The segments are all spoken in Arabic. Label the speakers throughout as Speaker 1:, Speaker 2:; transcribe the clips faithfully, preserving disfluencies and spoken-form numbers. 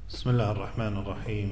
Speaker 1: بسم الله الرحمن الرحيم.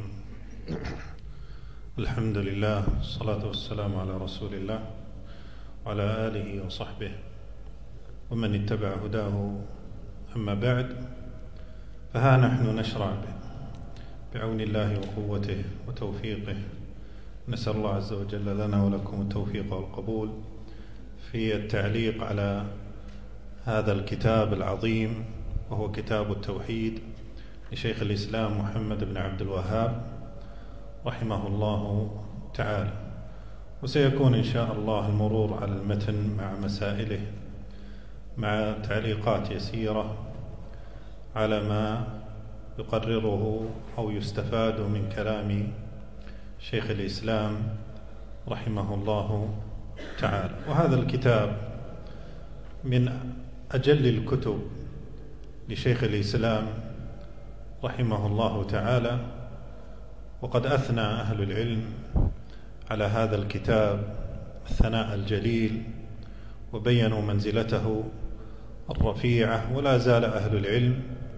Speaker 1: الحمد لله والصلاة والسلام على رسول الله وعلى آله وصحبه ومن اتبع هداه. أما بعد، فها نحن نشرع بعون الله وقوته وتوفيقه. نسأل الله عز وجل لنا ولكم التوفيق والقبول في التعليق على هذا الكتاب العظيم، وهو كتاب التوحيد لشيخ الإسلام محمد بن عبد الوهاب رحمه الله تعالى. وسيكون إن شاء الله المرور على المتن مع مسائله، مع تعليقات يسيرة على ما يقرره أو يستفاد من كلام شيخ الإسلام رحمه الله تعالى. وهذا الكتاب من أجل الكتب لشيخ الإسلام رحمه الله تعالى، وقد أثنى أهل العلم على هذا الكتاب الثناء الجليل وبينوا منزلته الرفيعة. ولا زال أهل العلم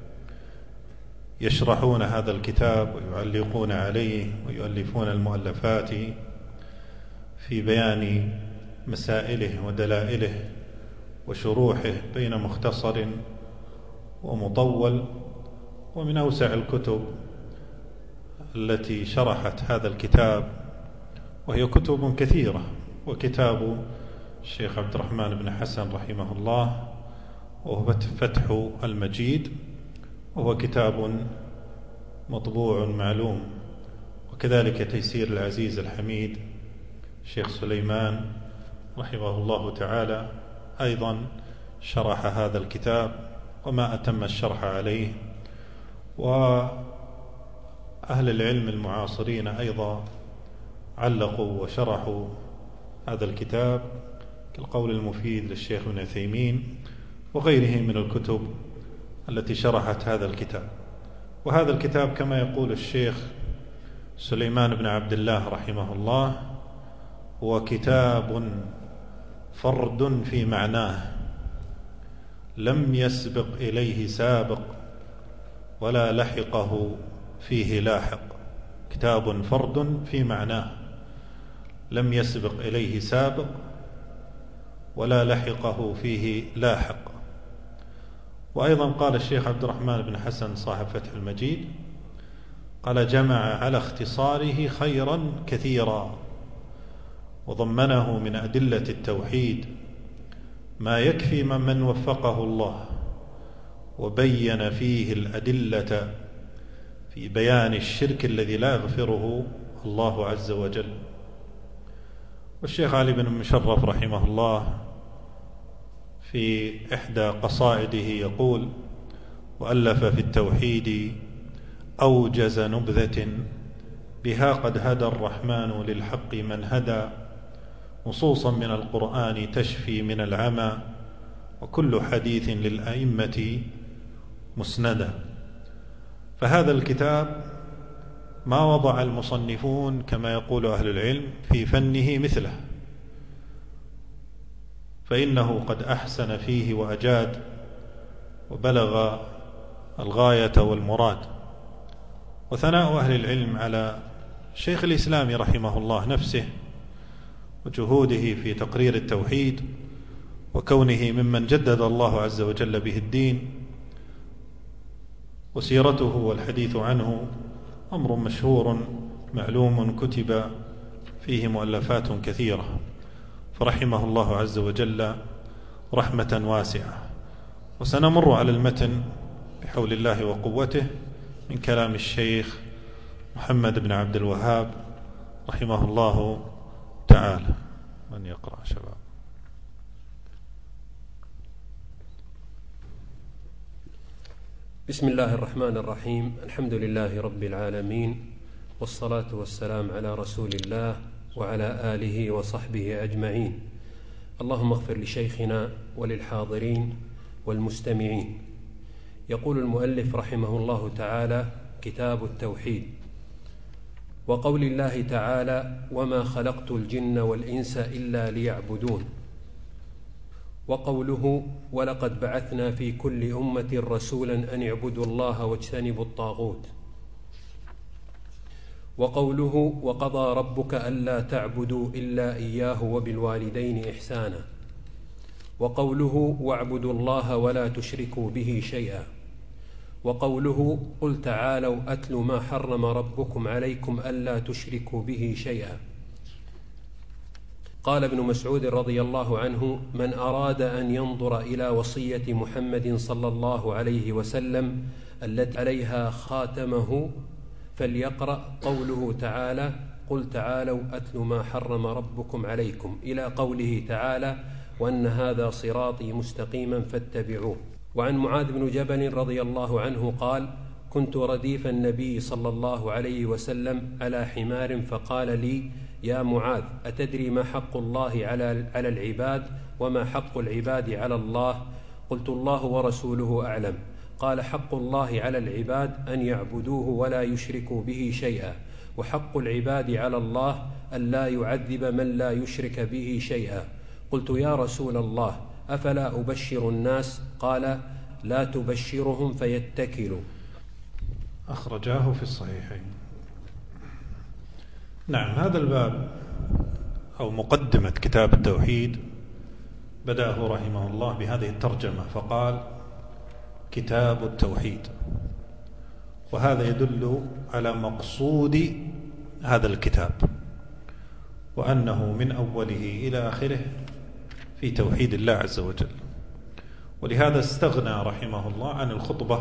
Speaker 1: يشرحون هذا الكتاب ويعلقون عليه ويؤلفون المؤلفات في بيان مسائله ودلائله وشروحه بين مختصر ومطول. ومن أوسع الكتب التي شرحت هذا الكتاب، وهي كتب كثيرة، وكتاب الشيخ عبد الرحمن بن حسن رحمه الله، وهو فتح المجيد، وهو كتاب مطبوع معلوم. وكذلك تيسير العزيز الحميد الشيخ سليمان رحمه الله تعالى أيضا شرح هذا الكتاب وما أتم الشرح عليه. وأهل العلم المعاصرين أيضا علقوا وشرحوا هذا الكتاب، كالقول المفيد للشيخ ابن عثيمين وغيره من الكتب التي شرحت هذا الكتاب. وهذا الكتاب كما يقول الشيخ سليمان بن عبد الله رحمه الله هو كتاب فرد في معناه، لم يسبق إليه سابق ولا لحقه فيه لاحق. كتاب فرد في معناه لم يسبق إليه سابق ولا لحقه فيه لاحق. وأيضا قال الشيخ عبد الرحمن بن حسن صاحب فتح المجيد، قال: جمع على اختصاره خيرا كثيرا، وضمنه من أدلة التوحيد ما يكفي من وفقه الله، وبين فيه الأدلة في بيان الشرك الذي لا يغفره الله عز وجل. والشيخ علي بن مشرف رحمه الله في إحدى قصائده يقول: وألف في التوحيد أوجز نبذة، بها قد هدى الرحمن للحق من هدى، نصوصا من القرآن تشفي من العمى، وكل حديث للأئمة مسندا. فهذا الكتاب ما وضع المصنفون كما يقول أهل العلم في فنه مثله، فإنه قد أحسن فيه وأجاد وبلغ الغاية والمراد. وثناء أهل العلم على شيخ الإسلام رحمه الله نفسه وجهوده في تقرير التوحيد، وكونه ممن جدد الله عز وجل به الدين. وسيرته والحديث عنه أمر مشهور معلوم، كتب فيه مؤلفات كثيرة، فرحمه الله عز وجل رحمة واسعة. وسنمر على المتن بحول الله وقوته من كلام الشيخ محمد بن عبد الوهاب رحمه الله تعالى. من يقرأ شباب؟
Speaker 2: بسم الله الرحمن الرحيم. الحمد لله رب العالمين، والصلاة والسلام على رسول الله وعلى آله وصحبه أجمعين. اللهم اغفر لشيخنا وللحاضرين والمستمعين. يقول المؤلف رحمه الله تعالى: كتاب التوحيد. وقول الله تعالى: وما خلقت الجن والإنس إلا ليعبدون. وقوله: ولقد بعثنا في كل أمة رسولا أن اعبدوا الله واجتنبوا الطاغوت. وقوله وقضى ربك ألا تعبدوا إلا إياه وبالوالدين إحسانا، وقوله واعبدوا الله ولا تشركوا به شيئا، وقوله قل تعالوا أتل ما حرم ربكم عليكم ألا تشركوا به شيئا. قال ابن مسعود رضي الله عنه: من أراد أن ينظر إلى وصية محمد صلى الله عليه وسلم التي عليها خاتمه فليقرأ قوله تعالى قل تعالوا أتل ما حرم ربكم عليكم إلى قوله تعالى وأن هذا صراطي مستقيما فاتبعوه. وعن معاذ بن جبل رضي الله عنه قال: كنت رديف النبي صلى الله عليه وسلم على حمار فقال لي: يا معاذ أتدري ما حق الله على على العباد وما حق العباد على الله؟ قلت: الله ورسوله أعلم. قال: حق الله على العباد أن يعبدوه ولا يشركوا به شيئا، وحق العباد على الله أن لا يعذب من لا يشرك به شيئا. قلت: يا رسول الله أفلا أبشر الناس؟ قال: لا تبشرهم فيتكلوا.
Speaker 1: أخرجاه في الصحيحين. نعم، هذا الباب أو مقدمة كتاب التوحيد بدأه رحمه الله بهذه الترجمة، فقال: كتاب التوحيد. وهذا يدل على مقصود هذا الكتاب، وأنه من أوله إلى آخره في توحيد الله عز وجل. ولهذا استغنى رحمه الله عن الخطبة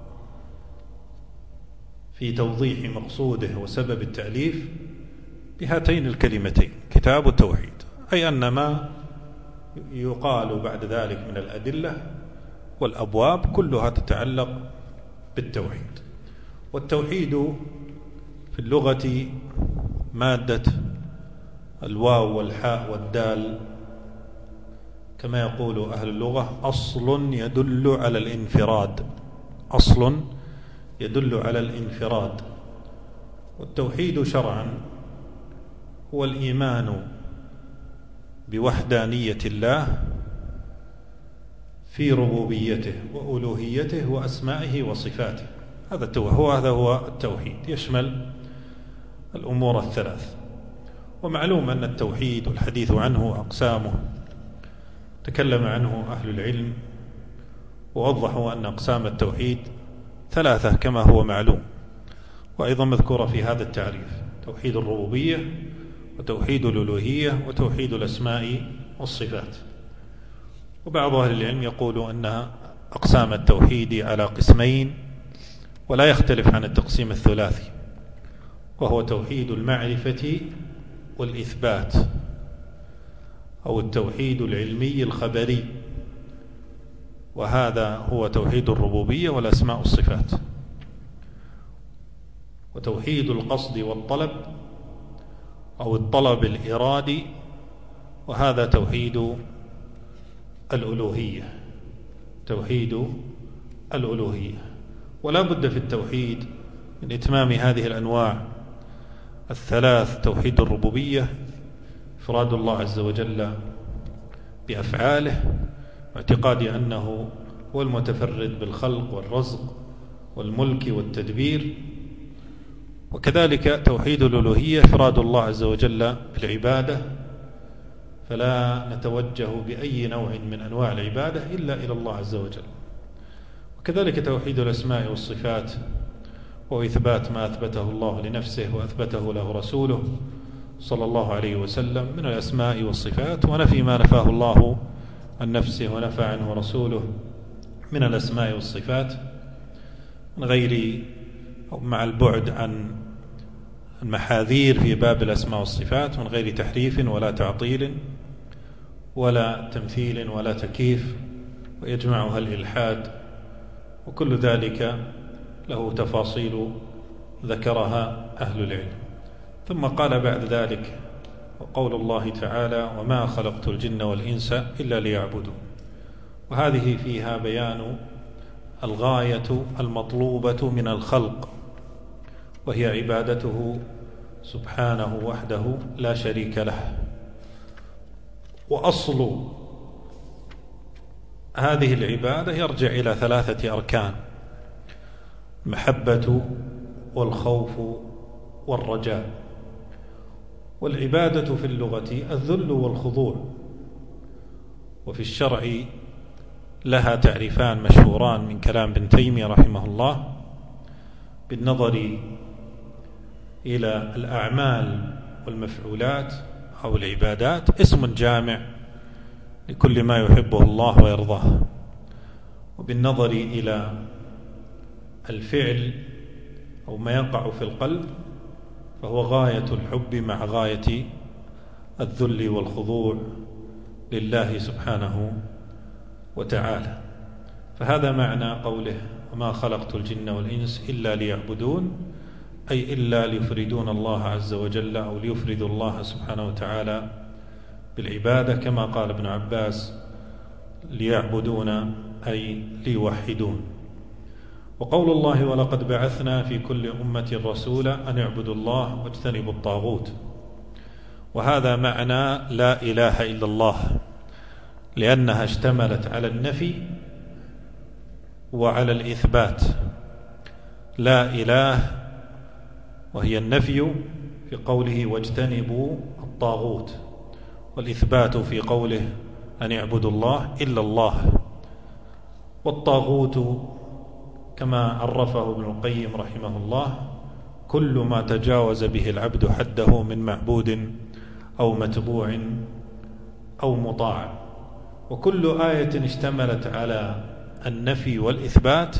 Speaker 1: في توضيح مقصوده وسبب التأليف بهاتين الكلمتين: كتاب التوحيد، أي أن ما يقال بعد ذلك من الأدلة والأبواب كلها تتعلق بالتوحيد. والتوحيد في اللغة مادة الواو والحاء والدال، كما يقول أهل اللغة: أصل يدل على الانفراد، أصل يدل على الانفراد. والتوحيد شرعا هو الإيمان بوحدانية الله في ربوبيته وألوهيته وأسمائه وصفاته. هذا هو هذا هو التوحيد، يشمل الأمور الثلاث. ومعلوم أن التوحيد والحديث عنه أقسامه تكلم عنه أهل العلم، ووضحوا أن أقسام التوحيد ثلاثة كما هو معلوم، وأيضا مذكورة في هذا التعريف: توحيد الربوبية، وتوحيد الألوهية، وتوحيد الأسماء والصفات. وبعض أهل العلم يقول أن أقسام التوحيد على قسمين، ولا يختلف عن التقسيم الثلاثي، وهو توحيد المعرفة والإثبات، أو التوحيد العلمي الخبري، وهذا هو توحيد الربوبية والأسماء والصفات. وتوحيد القصد والطلب أو الطلب الإرادي، وهذا توحيد الألوهية، توحيد الألوهية. ولا بد في التوحيد من إتمام هذه الأنواع الثلاث: توحيد الربوبية، إفراد الله عز وجل بأفعاله، واعتقاد أنه هو المتفرد بالخلق والرزق والملك والتدبير، وكذلك توحيد الألوهية، إفراد الله عز وجل بالعبادة، فلا نتوجه بأي نوع من أنواع العبادة إلا إلى الله عز وجل. وكذلك توحيد الأسماء والصفات، وإثبات ما أثبته الله لنفسه وأثبته له رسوله صلى الله عليه وسلم من الأسماء والصفات، ونفي ما نفاه الله عن نفسه ونفى عنه رسوله من الأسماء والصفات، من غير أو مع البعد عن المحاذير في باب الأسماء والصفات، من غير تحريف ولا تعطيل ولا تمثيل ولا تكييف، ويجمعها الإلحاد، وكل ذلك له تفاصيل ذكرها أهل العلم. ثم قال بعد ذلك: وقول الله تعالى: وما خلقت الجن والإنس إلا ليعبدون. وهذه فيها بيان الغاية المطلوبة من الخلق، وهي عبادته سبحانه وحده لا شريك له. وأصل هذه العبادة يرجع إلى ثلاثة أركان: المحبة والخوف والرجاء. والعبادة في اللغة الذل والخضوع، وفي الشرع لها تعريفان مشهوران من كلام ابن تيمية رحمه الله بالنظر إلى الأعمال والمفعولات أو العبادات اسم جامع لكل ما يحبه الله ويرضاه، وبالنظر إلى الفعل أو ما يقع في القلب فهو غاية الحب مع غاية الذل والخضوع لله سبحانه وتعالى. فهذا معنى قوله وما خلقت الجن والإنس إلا ليعبدون، أي إلا ليفردون الله عز وجل أو ليفردوا الله سبحانه وتعالى بالعبادة، كما قال ابن عباس ليعبدون أي ليوحدون. وقول الله ولقد بعثنا في كل أمة رسولا أن اعبدوا الله واجتنبوا الطاغوت، وهذا معنى لا إله إلا الله، لأنها اشتملت على النفي وعلى الإثبات. لا إله وهي النفي في قوله واجتنبوا الطاغوت، والإثبات في قوله أن اعبدوا الله إلا الله. والطاغوت كما عرفه ابن القيم رحمه الله كل ما تجاوز به العبد حده من معبود أو متبوع أو مطاع. وكل آية اشتملت على النفي والإثبات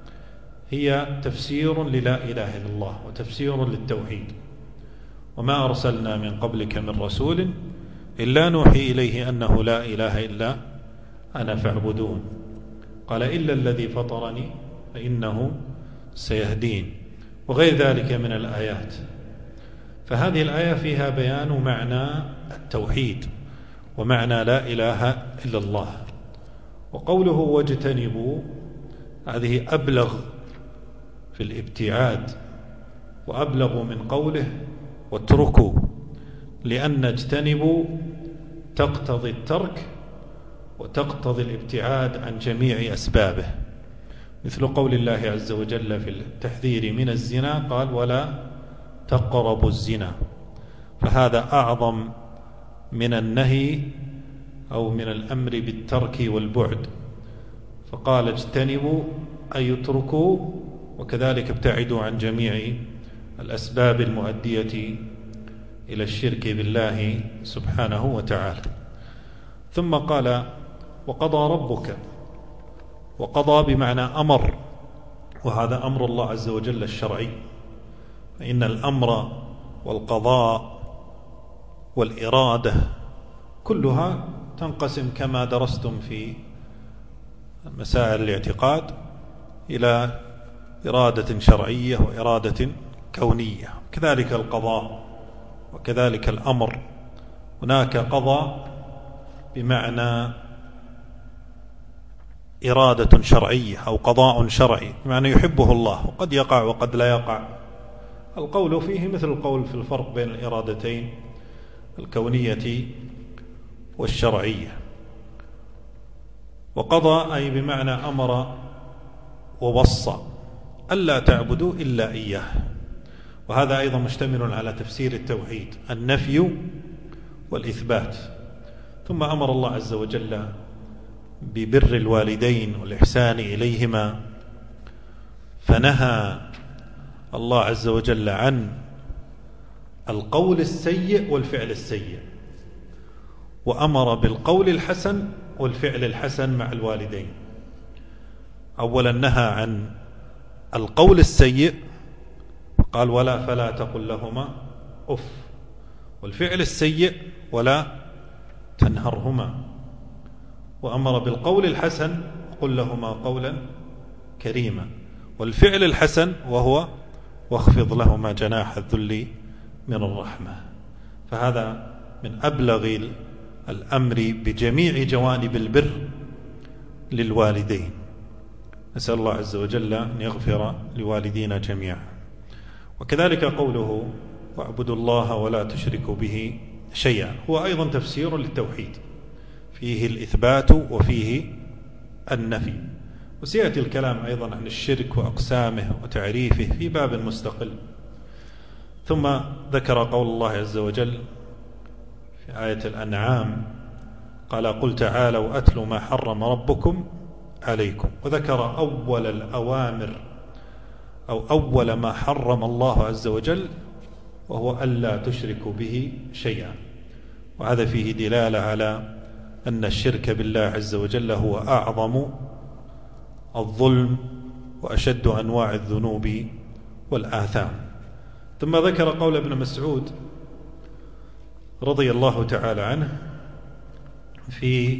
Speaker 1: هي تفسير للا إله إلا الله وتفسير للتوحيد. وما أرسلنا من قبلك من رسول إلا نوحي إليه أنه لا إله إلا أنا فاعبدون. قال إلا الذي فطرني فإنه سيهدين، وغير ذلك من الآيات. فهذه الآية فيها بيان معنى التوحيد ومعنى لا إله إلا الله. وقوله واجتنبوا هذه أبلغ في الابتعاد وأبلغ من قوله واتركوا، لأن اجتنبوا تقتضي الترك وتقتضي الابتعاد عن جميع أسبابه، مثل قول الله عز وجل في التحذير من الزنا قال ولا تقربوا الزنا، فهذا أعظم من النهي أو من الأمر بالترك والبعد. فقال اجتنبوا أي اتركوا، وكذلك ابتعدوا عن جميع الأسباب المؤدية إلى الشرك بالله سبحانه وتعالى. ثم قال وقضى ربك، وقضى بمعنى أمر، وهذا أمر الله عز وجل الشرعي، فإن الأمر والقضاء والإرادة كلها تنقسم كما درستم في مسائل الاعتقاد إلى إرادة شرعية وإرادة كونية، كذلك القضاء وكذلك الأمر. هناك قضاء بمعنى إرادة شرعية أو قضاء شرعي بمعنى يحبه الله، وقد يقع وقد لا يقع. القول فيه مثل القول في الفرق بين الإرادتين الكونية والشرعية. وقضى أي بمعنى أمر ووصى ألا تعبدوا إلا إياه، وهذا أيضا مشتمل على تفسير التوحيد النفي والإثبات. ثم أمر الله عز وجل ببر الوالدين والإحسان إليهما، فنهى الله عز وجل عن القول السيء والفعل السيء، وأمر بالقول الحسن والفعل الحسن مع الوالدين. أولا نهى عن القول السيء قال ولا فلا تقل لهما أف، والفعل السيء ولا تنهرهما، وأمر بالقول الحسن قل لهما قولا كريما، والفعل الحسن وهو واخفض لهما جناح الذل من الرحمة. فهذا من أبلغ الأمر بجميع جوانب البر للوالدين. نسأل الله عز وجل أن يغفر لوالدينا جميعا. وكذلك قوله واعبدوا الله ولا تشركوا به شيئا هو أيضا تفسير للتوحيد، فيه الإثبات وفيه النفي. وسيأتي الكلام أيضا عن الشرك وأقسامه وتعريفه في باب مستقل. ثم ذكر قول الله عز وجل في آية الأنعام قال قل تعالوا أتلوا ما حرم ربكم عليكم، وذكر أول الأوامر أو أول ما حرم الله عز وجل وهو ألا تشركوا به شيئا، وهذا فيه دلالة على أن الشرك بالله عز وجل هو أعظم الظلم وأشد أنواع الذنوب والآثام. ثم ذكر قول ابن مسعود رضي الله تعالى عنه في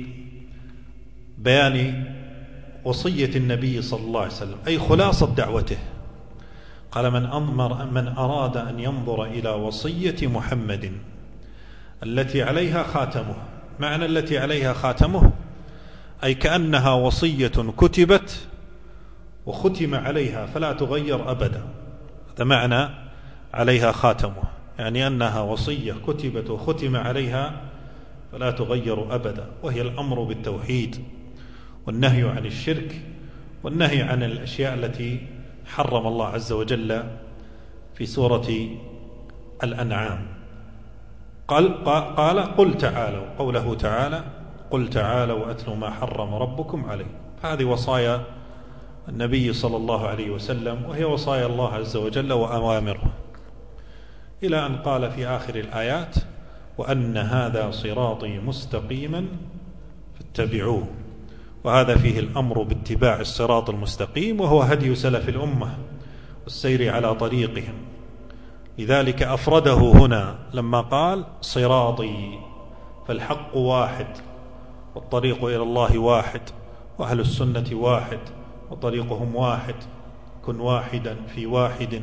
Speaker 1: بيان وصية النبي صلى الله عليه وسلم، أي خلاصة دعوته. قال من أمر من أراد أن ينظر إلى وصية محمد التي عليها خاتمه، معنى التي عليها خاتمه أي كأنها وصية كتبت وختم عليها فلا تغير أبدا، هذا معنى عليها خاتمه، يعني أنها وصية كتبت وختم عليها فلا تغير أبدا، وهي الأمر بالتوحيد والنهي عن الشرك والنهي عن الأشياء التي حرم الله عز وجل في سورة الأنعام. قال, قال قل تعالوا، قوله تعالى قل تعالوا أتلوا ما حرم ربكم عليه، هذه وصايا النبي صلى الله عليه وسلم، وهي وصايا الله عز وجل وأوامره، إلى أن قال في آخر الآيات وأن هذا صراطي مستقيما فاتبعوه، وهذا فيه الأمر باتباع الصراط المستقيم، وهو هدي سلف الأمة والسير على طريقهم. لذلك أفرده هنا لما قال صراطي، فالحق واحد والطريق إلى الله واحد وأهل السنة واحد وطريقهم واحد، كن واحدا في واحد،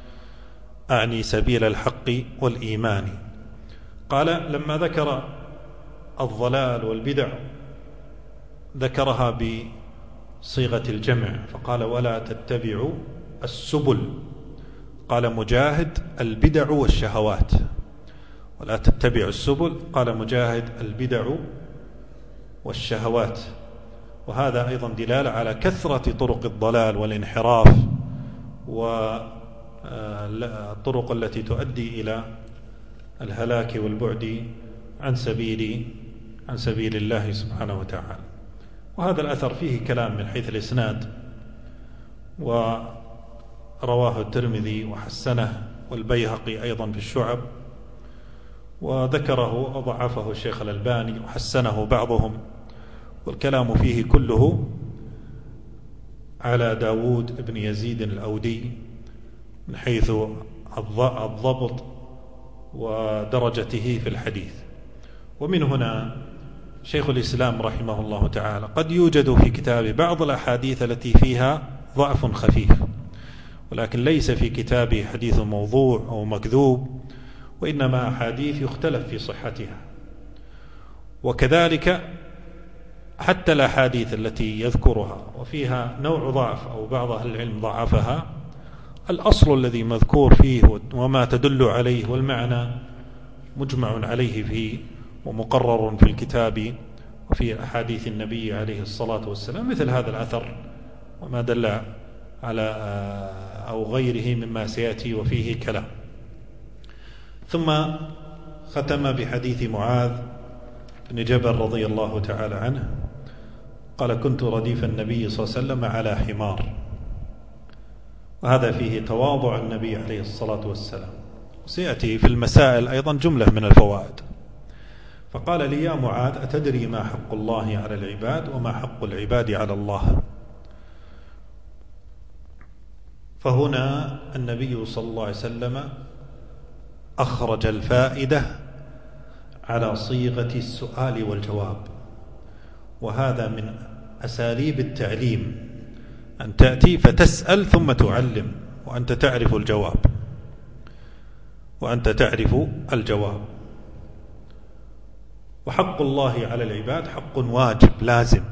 Speaker 1: أعني سبيل الحق والإيمان. قال لما ذكر الضلال والبدع ذكرها بصيغة الجمع، فقال ولا تتبعوا السبل، قال مجاهد البدع والشهوات، ولا تتبعوا السبل قال مجاهد البدع والشهوات، وهذا أيضا دلالة على كثرة طرق الضلال والانحراف والطرق التي تؤدي إلى الهلاك والبعد عن سبيل عن سبيل الله سبحانه وتعالى. وهذا الأثر فيه كلام من حيث الإسناد، ورواه الترمذي وحسنه والبيهقي أيضا في الشعب، وذكره وضعفه الشيخ الألباني وحسنه بعضهم، والكلام فيه كله على داود بن يزيد الأودي من حيث الضبط ودرجته في الحديث. ومن هنا شيخ الإسلام رحمه الله تعالى قد يوجد في كتابه بعض الأحاديث التي فيها ضعف خفيف، ولكن ليس في كتابه حديث موضوع أو مكذوب، وإنما أحاديث يختلف في صحتها. وكذلك حتى الأحاديث التي يذكرها وفيها نوع ضعف أو بعض أهل العلم ضعفها، الأصل الذي مذكور فيه وما تدل عليه والمعنى مجمع عليه فيه ومقرر في الكتاب وفي أحاديث النبي عليه الصلاة والسلام، مثل هذا الأثر وما دل على أو غيره مما سيأتي وفيه كلام. ثم ختم بحديث معاذ بن جبل رضي الله تعالى عنه قال كنت رديف النبي صلى الله عليه وسلم على حمار، وهذا فيه تواضع النبي عليه الصلاة والسلام. سيأتي في المسائل أيضا جملة من الفوائد. فقال لي يا معاذ أتدري ما حق الله على العباد وما حق العباد على الله؟ فهنا النبي صلى الله عليه وسلم أخرج الفائدة على صيغة السؤال والجواب، وهذا من أساليب التعليم، أن تأتي فتسأل ثم تعلم وأنت تعرف الجواب وأنت تعرف الجواب. وحق الله على العباد حق واجب لازم،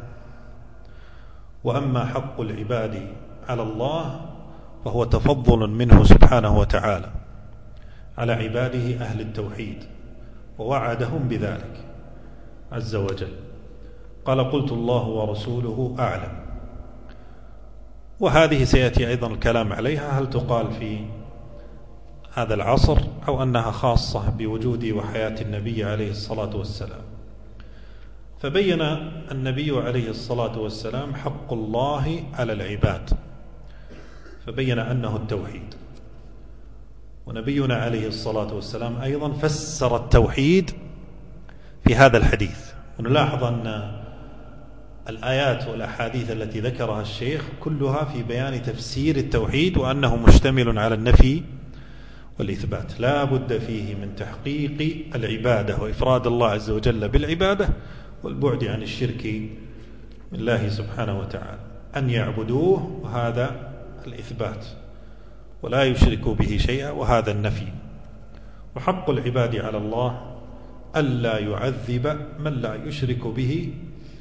Speaker 1: وأما حق العباد على الله فهو تفضل منه سبحانه وتعالى على عباده أهل التوحيد، ووعدهم بذلك عز وجل. قال قلت الله ورسوله أعلم، وهذه سيأتي أيضا الكلام عليها، هل تقال في هذا العصر أو أنها خاصة بوجود وحياة النبي عليه الصلاة والسلام. فبين النبي عليه الصلاة والسلام حق الله على العباد، فبين أنه التوحيد. ونبينا عليه الصلاة والسلام أيضا فسر التوحيد في هذا الحديث. ونلاحظ أن الآيات والأحاديث التي ذكرها الشيخ كلها في بيان تفسير التوحيد، وأنه مشتمل على النفي والإثبات، لا بد فيه من تحقيق العبادة وإفراد الله عز وجل بالعبادة والبعد عن الشرك بالله سبحانه وتعالى، أن يعبدوه وهذا الإثبات، ولا يشركوا به شيئا وهذا النفي. وحق العباد على الله ألا يعذب من لا يشرك به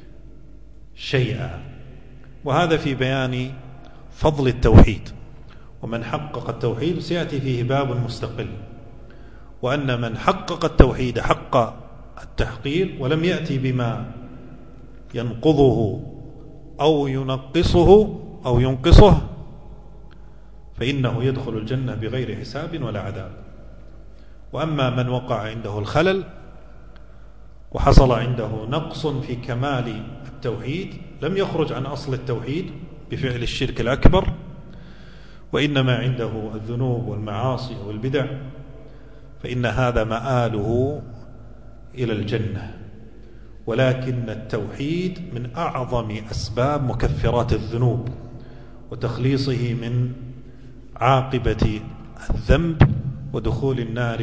Speaker 1: شيئا، وهذا في بيان فضل التوحيد. ومن حقق التوحيد سيأتي فيه باب مستقل، وأن من حقق التوحيد حق التحقيق ولم يأتي بما ينقضه أو ينقصه أو ينقصه فإنه يدخل الجنة بغير حساب ولا عذاب. وأما من وقع عنده الخلل وحصل عنده نقص في كمال التوحيد لم يخرج عن أصل التوحيد بفعل الشرك الأكبر، وإنما عنده الذنوب والمعاصي والبدع، فإن هذا مآله إلى الجنة. ولكن التوحيد من أعظم أسباب مكفرات الذنوب وتخليصه من عاقبة الذنب ودخول النار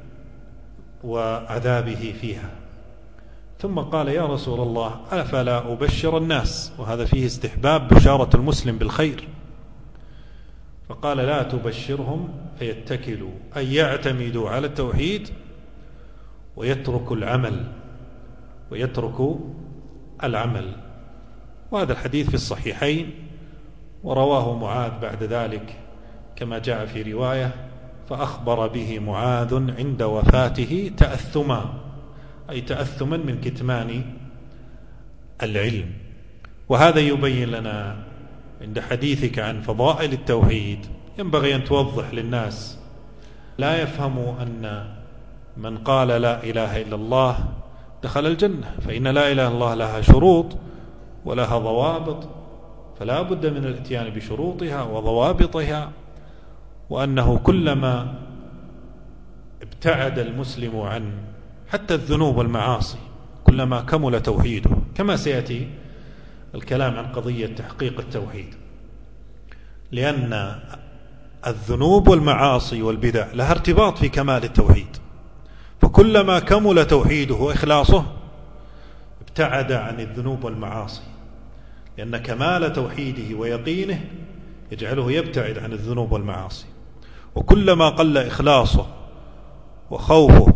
Speaker 1: وعذابه فيها. ثم قال: يا رسول الله أفلا أبشر الناس؟ وهذا فيه استحباب بشارة المسلم بالخير. فقال: لا تبشرهم فيتكلوا، أي يعتمدوا على التوحيد ويتركوا العمل ويتركوا العمل. وهذا الحديث في الصحيحين، ورواه معاذ بعد ذلك كما جاء في رواية: فأخبر به معاذ عند وفاته تأثما، أي تأثما من كتمان العلم. وهذا يبين لنا عند حديثك عن فضائل التوحيد ينبغي أن توضح للناس، لا يفهموا أن من قال لا إله إلا الله دخل الجنة، فإن لا إله إلا الله لها شروط ولها ضوابط، فلا بد من الاتيان بشروطها وضوابطها. وأنه كلما ابتعد المسلم عن حتى الذنوب والمعاصي كلما كمل توحيده، كما سيأتي الكلام عن قضية تحقيق التوحيد، لأن الذنوب والمعاصي والبدع لها ارتباط في كمال التوحيد، فكلما كمل توحيده وإخلاصه ابتعد عن الذنوب والمعاصي، لأن كمال توحيده ويقينه يجعله يبتعد عن الذنوب والمعاصي. وكلما قل إخلاصه وخوفه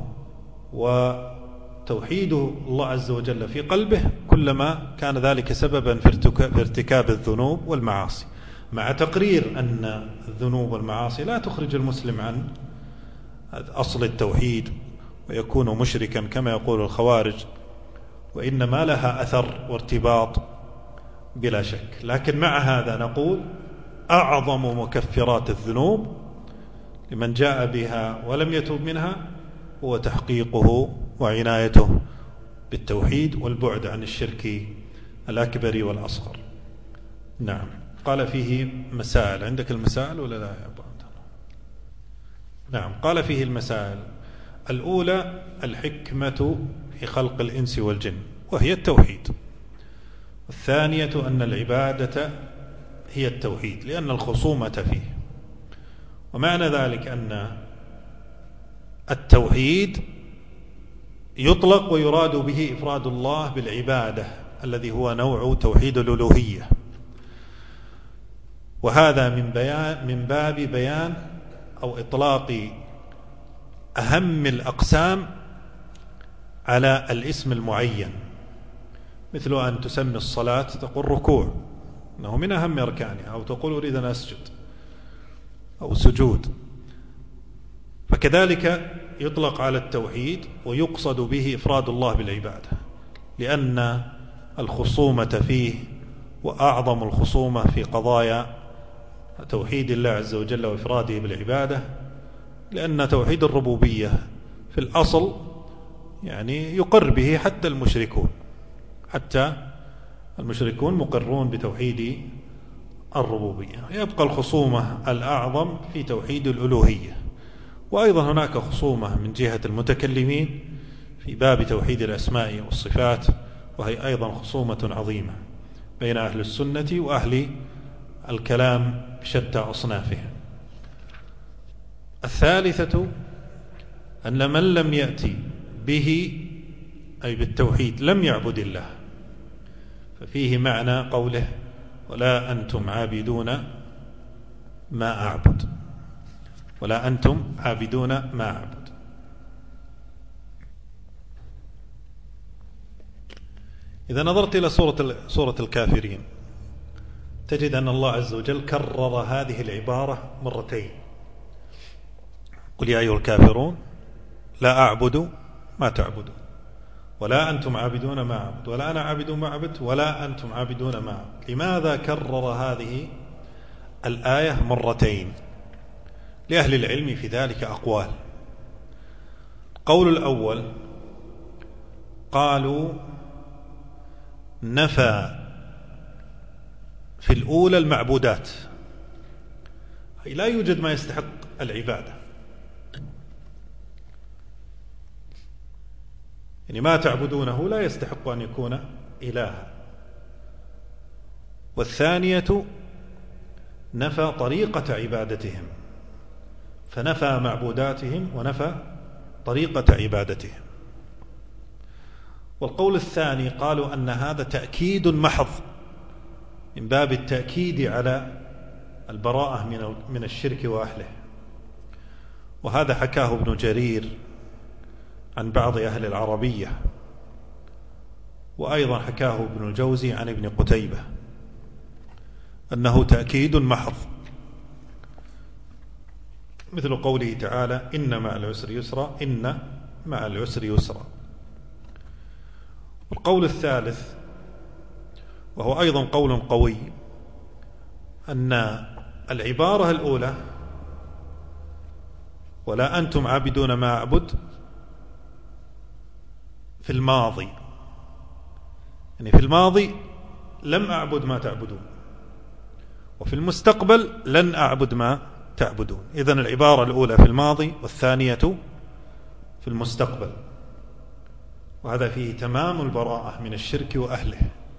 Speaker 1: وتوحيد الله عز وجل في قلبه كلما كان ذلك سببا في ارتكاب الذنوب والمعاصي، مع تقرير أن الذنوب والمعاصي لا تخرج المسلم عن أصل التوحيد ويكون مشركا كما يقول الخوارج، وإنما لها أثر وارتباط بلا شك. لكن مع هذا نقول أعظم مكفرات الذنوب لمن جاء بها ولم يتوب منها هو تحقيقه وعنايته بالتوحيد والبعد عن الشرك الأكبر والأصغر. نعم. قال فيه مسائل. عندك المسائل ولا لا يا أبو عبد الله؟ نعم. قال فيه المسائل: الأولى الحكمة في خلق الإنس والجن وهي التوحيد. الثانية أن العبادة هي التوحيد لأن الخصومة فيه. ومعنى ذلك أن التوحيد يطلق ويراد به إفراد الله بالعبادة الذي هو نوع توحيد الألوهية، وهذا من بيان من باب بيان أو إطلاق أهم الأقسام على الاسم المعين، مثل أن تسمي الصلاة تقول ركوع إنه من أهم أركانها، أو تقول أريد أن أسجد أو سجود. فكذلك يطلق على التوحيد ويقصد به إفراد الله بالعبادة، لأن الخصومة فيه وأعظم الخصومة في قضايا توحيد الله عز وجل وإفراده بالعبادة لأن توحيد الربوبية في الأصل يعني يقر به حتى المشركون، حتى المشركون مقرون بتوحيد الربوبية. يبقى الخصومة الأعظم في توحيد الألوهية، وأيضا هناك خصومة من جهة المتكلمين في باب توحيد الأسماء والصفات، وهي أيضا خصومة عظيمة بين أهل السنة وأهل الكلام بشتى أصنافهم. الثالثة أن من لم يأتي به أي بالتوحيد لم يعبد الله، ففيه معنى قوله ولا أنتم عابدون ما أعبد، ولا أنتم عابدون ما أعبد. إذا نظرت إلى سورة سورة الكافرين تجد أن الله عز وجل كرر هذه العبارة مرتين: قل يا أيها الكافرون لا أعبد ما تعبدون، ولا أنتم عابدون ما أعبد، ولا أنا عابد ما عبدت، ولا أنتم عابدون ما أعبد. لماذا كرر هذه الآية مرتين؟ لأهل العلم في ذلك أقوال. القول الأول قالوا نفى في الأولى المعبودات، أي لا يوجد ما يستحق العبادة، يعني ما تعبدونه لا يستحق أن يكون إلها. والثانية نفى طريقة عبادتهم، فنفى معبوداتهم ونفى طريقة عبادتهم. والقول الثاني قالوا أن هذا تأكيد محض من باب التأكيد على البراءة من من الشرك وأهله، وهذا حكاه ابن جرير عن بعض أهل العربية، وأيضا حكاه ابن الجوزي عن ابن قتيبة أنه تأكيد محض، مثل قوله تعالى إن مع العسر يسرا، إن مع العسر يسرا. والقول الثالث وهو أيضا قول قوي أن العبارة الأولى ولا أنتم عابدون ما أعبد في الماضي، يعني في الماضي لم أعبد ما تعبدون، وفي المستقبل لن أعبد ما تعبدون. إذن العبارة الأولى في الماضي والثانية في المستقبل، وهذا فيه تمام البراءة من الشرك وأهله،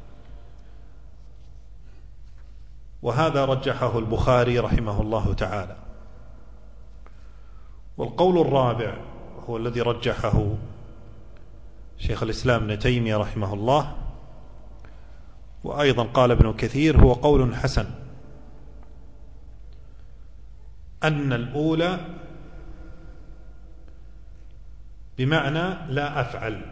Speaker 1: وهذا رجحه البخاري رحمه الله تعالى. والقول الرابع هو الذي رجحه شيخ الإسلام ابن تيمية رحمه الله، وأيضا قال ابن كثير هو قول حسن، أن الأولى بمعنى لا أفعل،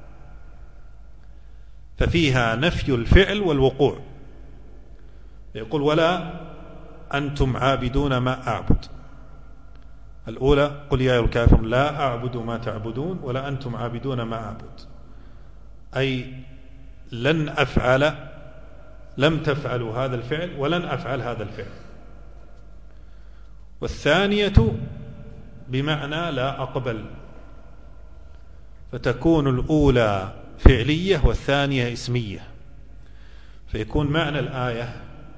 Speaker 1: ففيها نفي الفعل والوقوع، يقول ولا أنتم عابدون ما أعبد. الأولى قل يا أيها الكافرون لا أعبد ما تعبدون ولا أنتم عابدون ما أعبد، أي لن أفعل، لم تفعلوا هذا الفعل ولن أفعل هذا الفعل. والثانية بمعنى لا أقبل، فتكون الأولى فعلية والثانية اسمية، فيكون معنى الآية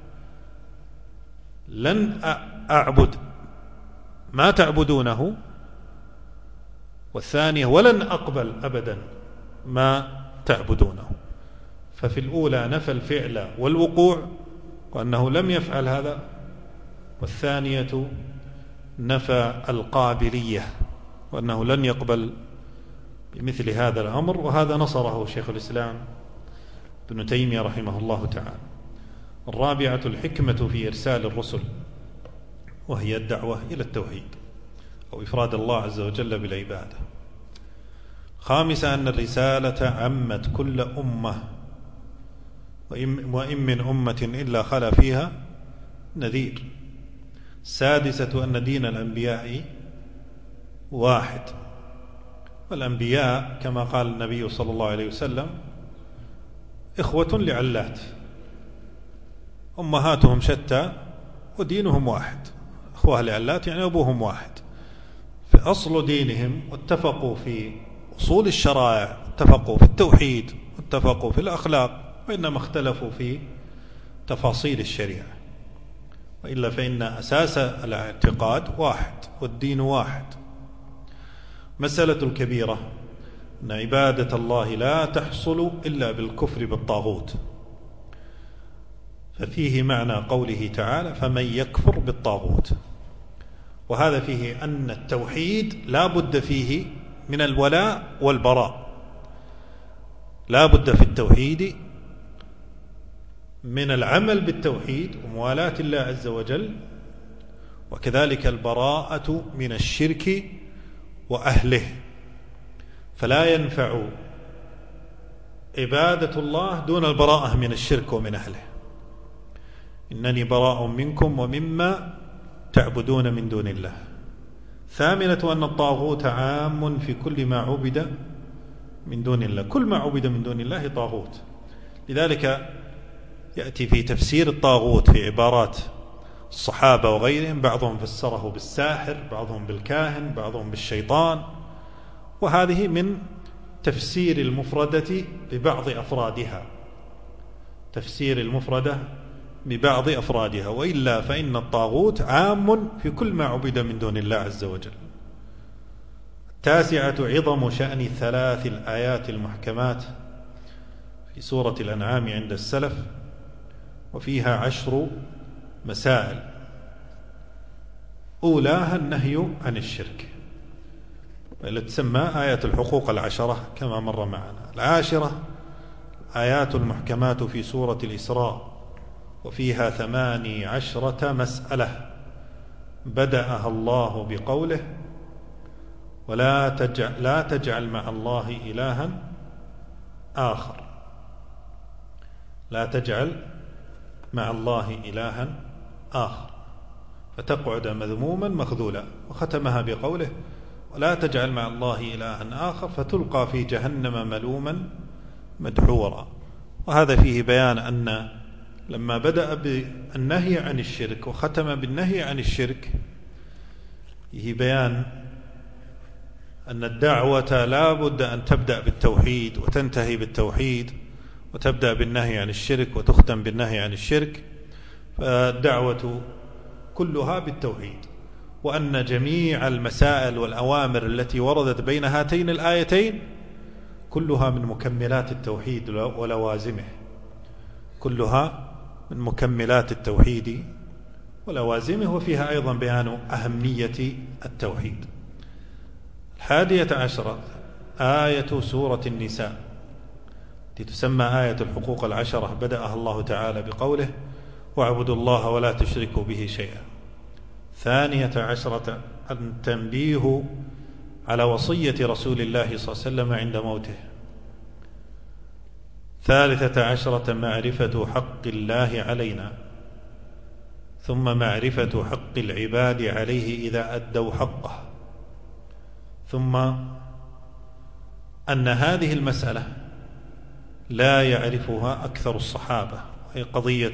Speaker 1: لن أعبد ما تعبدونه، والثانية ولن أقبل أبدا ما تعبدونه. ففي الأولى نفى الفعل والوقوع وأنه لم يفعل هذا، والثانية نفى القابلية وأنه لن يقبل بمثل هذا الأمر، وهذا نصره شيخ الإسلام ابن تيمية رحمه الله تعالى. الرابعة الحكمة في إرسال الرسل، وهي الدعوة إلى التوحيد أو إفراد الله عز وجل بالعبادة. خامسة أن الرسالة عمت كل أمة، وإن من أمة إلا خلا فيها نذير. سادسة أن دين الأنبياء واحد، والأنبياء كما قال النبي صلى الله عليه وسلم إخوة لعلات، أمهاتهم شتى ودينهم واحد. أخوة لعلات يعني أبوهم واحد، أصل دينهم، واتفقوا في أصول الشرائع، اتفقوا في التوحيد، واتفقوا في الأخلاق، وإنما اختلفوا في تفاصيل الشريعة. وإلا فإن أساس الاعتقاد واحد والدين واحد. مسألة الكبيرة أن عبادة الله لا تحصل إلا بالكفر بالطاغوت، ففيه معنى قوله تعالى فمن يكفر بالطاغوت، وهذا فيه أن التوحيد لا بد فيه من الولاء والبراء، لا بد في التوحيد من العمل بالتوحيد وموالاة الله عز وجل، وكذلك البراءة من الشرك وأهله. فلا ينفع عبادة الله دون البراءة من الشرك ومن أهله. إنني براء منكم ومما تعبدون من دون الله. ثامنة أن الطاغوت عام في كل ما عبد من دون الله، كل ما عبد من دون الله طاغوت. لذلك يأتي في تفسير الطاغوت في عبارات الصحابة وغيرهم، بعضهم فسره بالساحر، بعضهم بالكاهن، بعضهم بالشيطان، وهذه من تفسير المفردة ببعض أفرادها، تفسير المفردة ببعض أفرادها، وإلا فإن الطاغوت عام في كل ما عبد من دون الله عز وجل. التاسعة عظم شأن الثلاث الآيات المحكمات في سورة الأنعام عند السلف، وفيها عشر مسائل. أولاها النهي عن الشرك، والتي تسمى آية الحقوق العشرة كما مر معنا. العاشرة آيات المحكمات في سورة الإسراء، وفيها ثماني عشرة مسألة بدأها الله بقوله ولا تجعل, لا تجعل مع الله إلها آخر، لا تجعل مع الله إلها آخر، فتقعد مذموما مخذولا. وختمها بقوله ولا تجعل مع الله إلها آخر فتلقى في جهنم ملوما مدحورا. وهذا فيه بيان أن لما بدأ بالنهي عن الشرك وختم بالنهي عن الشرك، فيه بيان أن الدعوة لا بد أن تبدأ بالتوحيد وتنتهي بالتوحيد، وتبدأ بالنهي عن الشرك وتختم بالنهي عن الشرك. فالدعوة كلها بالتوحيد، وأن جميع المسائل والأوامر التي وردت بين هاتين الآيتين كلها من مكملات التوحيد ولوازمه، كلها من مكملات التوحيد ولوازمه، وفيها أيضا بيان أهمية التوحيد. الحادية عشرة آية سورة النساء التي تسمى آية الحقوق العشرة، بدأها الله تعالى بقوله واعبدوا الله ولا تشركوا به شيئا. ثانية عشرة التنبيه على وصية رسول الله صلى الله عليه وسلم عند موته. ثالثة عشرة معرفة حق الله علينا، ثم معرفة حق العباد عليه إذا أدوا حقه، ثم أن هذه المسألة لا يعرفها أكثر الصحابة، وهي قضية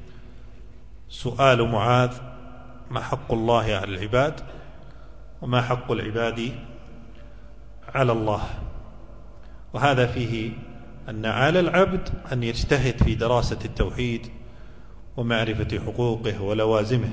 Speaker 1: سؤال معاذ ما حق الله على العباد وما حق العباد على الله. وهذا فيه أن على العبد أن يجتهد في دراسة التوحيد ومعرفة حقوقه ولوازمه.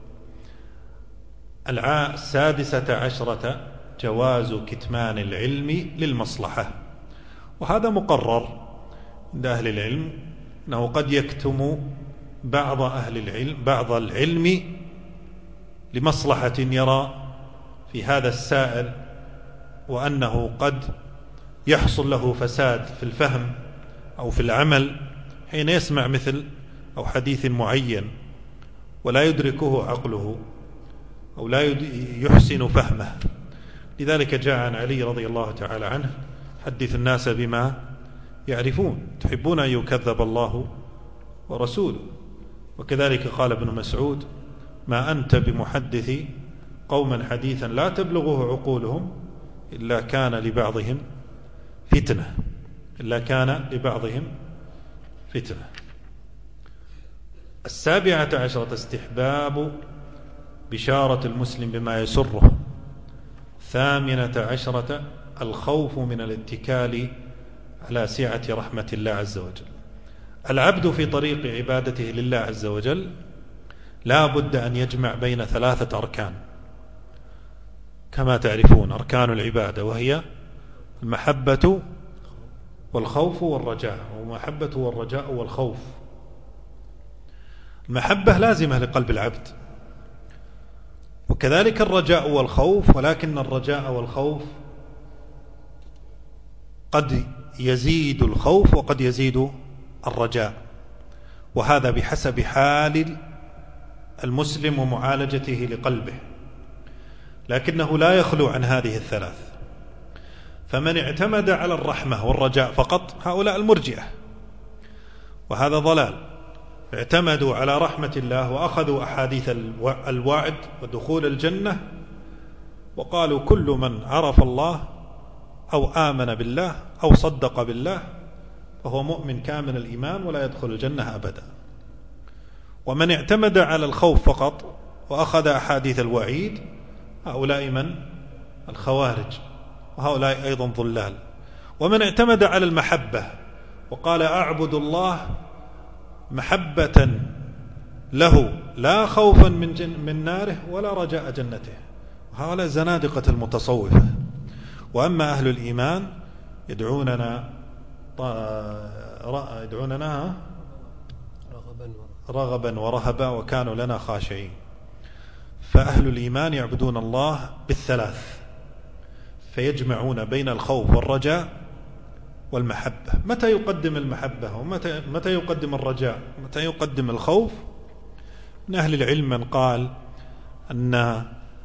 Speaker 1: السادسة عشرة جواز كتمان العلم للمصلحة، وهذا مقرر عند أهل العلم أنه قد يكتم بعض أهل العلم بعض العلم لمصلحة يرى في هذا السائل، وأنه قد يحصل له فساد في الفهم أو في العمل حين يسمع مثل أو حديث معين ولا يدركه عقله أو لا يحسن فهمه. لذلك جاء عن علي رضي الله تعالى عنه حدث الناس بما يعرفون تحبون أن يكذب الله ورسوله. وكذلك قال ابن مسعود ما أنت بمحدث قوما حديثا لا تبلغه عقولهم إلا كان لبعضهم فتنة إلا كان لبعضهم فتنة. السابعة عشرة استحباب بشارة المسلم بما يسره. الثامنة عشرة الخوف من الاتكال على سعة رحمة الله عز وجل. العبد في طريق عبادته لله عز وجل لا بد أن يجمع بين ثلاثة أركان كما تعرفون أركان العبادة، وهي المحبة والخوف والرجاء، والمحبة والرجاء والخوف. المحبة لازمة لقلب العبد، وكذلك الرجاء والخوف، ولكن الرجاء والخوف قد يزيد الخوف وقد يزيد الرجاء، وهذا بحسب حال المسلم ومعالجته لقلبه، لكنه لا يخلو عن هذه الثلاث. فمن اعتمد على الرحمة والرجاء فقط هؤلاء المرجئة، وهذا ضلال. اعتمدوا على رحمة الله وأخذوا أحاديث الوعد ودخول الجنة، وقالوا كل من عرف الله أو آمن بالله أو صدق بالله فهو مؤمن كامل الإيمان ولا يدخل الجنة أبدا. ومن اعتمد على الخوف فقط وأخذ أحاديث الوعيد هؤلاء من الخوارج، وهؤلاء أيضا ضلال. ومن اعتمد على المحبة وقال أعبد الله محبة له لا خوفا من, جن من ناره ولا رجاء جنته، وهؤلاء زنادقة المتصوفة. وأما أهل الإيمان يدعوننا يدعوننا رغبا ورهبا وكانوا لنا خاشعين. فأهل الإيمان يعبدون الله بالثلاث، فيجمعون بين الخوف والرجاء والمحبة. متى يقدم المحبة ومتى متى يقدم الرجاء، متى يقدم الخوف؟ من أهل العلم من قال أن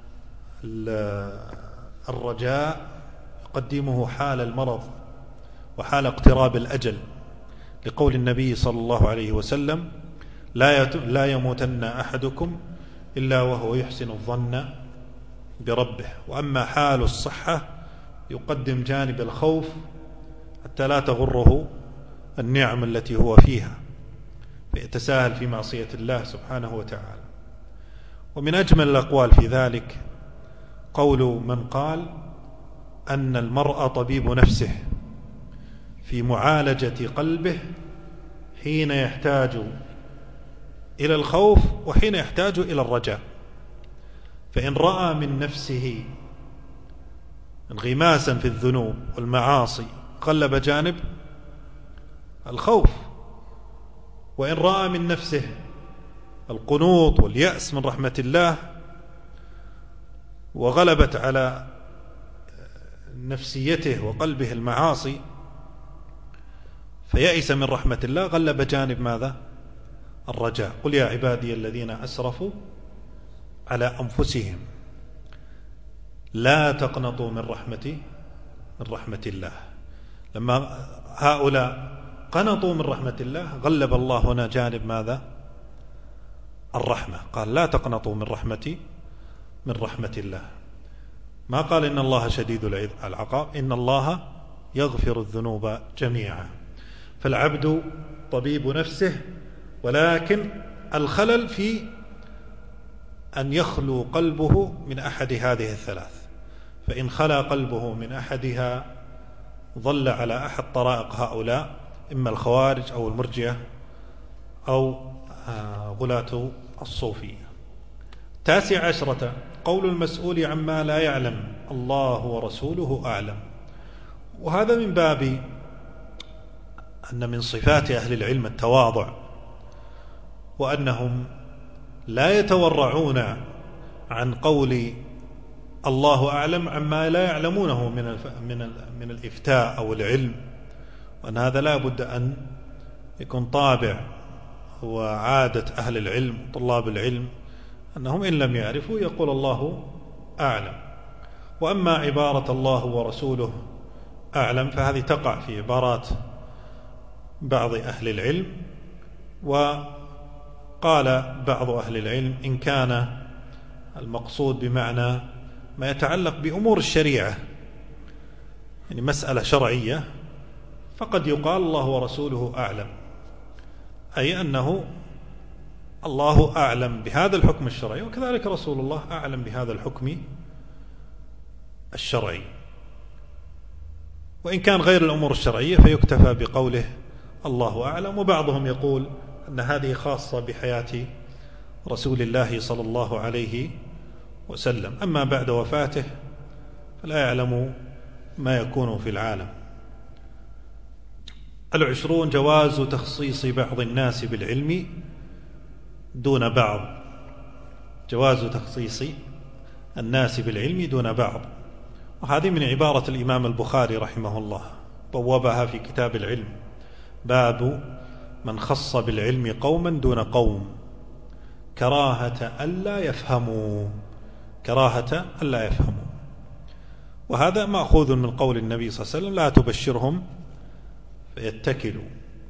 Speaker 1: الرجاء يقدمه حال المرض وحال اقتراب الأجل، لقول النبي صلى الله عليه وسلم لا لا يموتن أحدكم إلا وهو يحسن الظن بربه. وأما حال الصحة يقدم جانب الخوف حتى لا تغره النعم التي هو فيها فيتساهل في معصية الله سبحانه وتعالى. ومن أجمل الأقوال في ذلك قول من قال أن المرء طبيب نفسه في معالجة قلبه حين يحتاج إلى الخوف وحين يحتاج إلى الرجاء. فإن رأى من نفسه انغماسا في الذنوب والمعاصي قلب جانب الخوف، وإن رأى من نفسه القنوط واليأس من رحمة الله وغلبت على نفسيته وقلبه المعاصي فيأس من رحمة الله غلب جانب ماذا؟ الرجاء. قل يا عبادي الذين أسرفوا على أنفسهم لا تقنطوا من رحمة من رحمة الله. لما هؤلاء قنطوا من رحمة الله غلب الله هنا جانب ماذا؟ الرحمة. قال لا تقنطوا من رحمة من رحمة الله، ما قال إن الله شديد العقاب، إن الله يغفر الذنوب جميعا. فالعبد طبيب نفسه، ولكن الخلل في أن يخلو قلبه من أحد هذه الثلاث. فإن خلا قلبه من أحدها ظل على أحد طرائق هؤلاء، إما الخوارج أو المرجئة أو غلاة الصوفية. تاسع عشرة قول المسؤول عما لا يعلم الله ورسوله أعلم. وهذا من باب أن من صفات أهل العلم التواضع، وأنهم لا يتورعون عن قول الله أعلم عما لا يعلمونه من من من الإفتاء أو العلم، وأن هذا لا بد أن يكون طابع وعادة أهل العلم طلاب العلم أنهم إن لم يعرفوا يقول الله أعلم. وأما عبارة الله ورسوله أعلم فهذه تقع في عبارات بعض أهل العلم. وقال بعض أهل العلم إن كان المقصود بمعنى ما يتعلق بأمور الشريعة، يعني مسألة شرعية، فقد يقال الله ورسوله أعلم، أي أنه الله أعلم بهذا الحكم الشرعي، وكذلك رسول الله أعلم بهذا الحكم الشرعي. وإن كان غير الأمور الشرعية فيكتفى بقوله الله أعلم. وبعضهم يقول أن هذه خاصة بحياة رسول الله صلى الله عليه وسلم، أما بعد وفاته فلا يعلم ما يكون في العالم. العشرون جواز تخصيص بعض الناس بالعلم دون بعض، جواز تخصيص الناس بالعلم دون بعض. وهذه من عبارة الإمام البخاري رحمه الله، بوابها في كتاب العلم، باب من خص بالعلم قوما دون قوم كراهة ألا يفهموا، كراهة ألا يفهموا. وهذا مأخوذ من قول النبي صلى الله عليه وسلم لا تبشرهم فيتكلوا.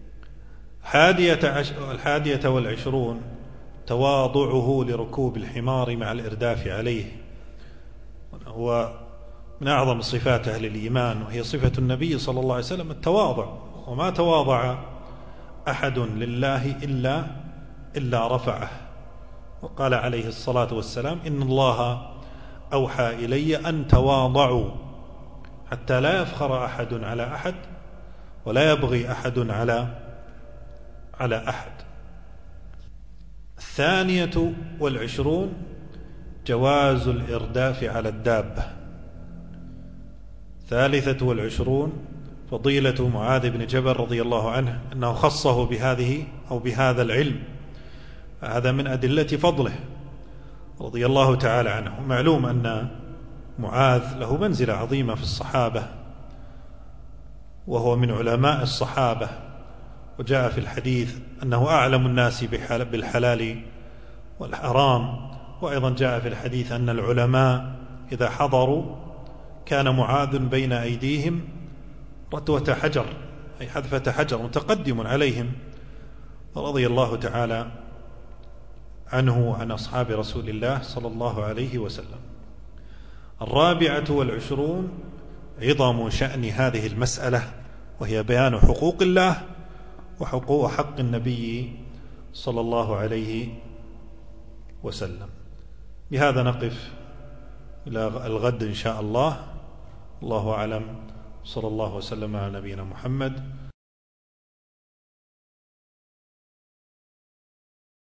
Speaker 1: الحادية والعشرون تواضعه لركوب الحمار مع الإرداف عليه، هو من أعظم صفات أهل الإيمان، وهي صفة النبي صلى الله عليه وسلم التواضع. وما تواضع أحد لله إلا إلا رفعه. وقال عليه الصلاة والسلام إن الله أوحى إلي أن تواضعوا حتى لا يفخر أحد على أحد ولا يبغي أحد على على أحد. الثانية والعشرون جواز الإرداف على الدابة. ثالثة والعشرون فضيلة معاذ بن جبل رضي الله عنه أنه خصه بهذه أو بهذا العلم، هذا من أدلة فضله رضي الله تعالى عنه. معلوم أن معاذ له منزلة عظيمة في الصحابة، وهو من علماء الصحابة، وجاء في الحديث أنه أعلم الناس بالحلال والحرام. وأيضا جاء في الحديث أن العلماء إذا حضروا كان معاذ بين أيديهم رتوة حجر، أي حذفة حجر، متقدم عليهم رضي الله تعالى عنه وعن أصحاب رسول الله صلى الله عليه وسلم. الرابعة والعشرون عظم شأن هذه المسألة، وهي بيان حقوق الله وحقوق حق النبي صلى الله عليه وسلم. بهذا نقف إلى الغد إن شاء الله. الله أعلم، صلى الله وسلم على نبينا محمد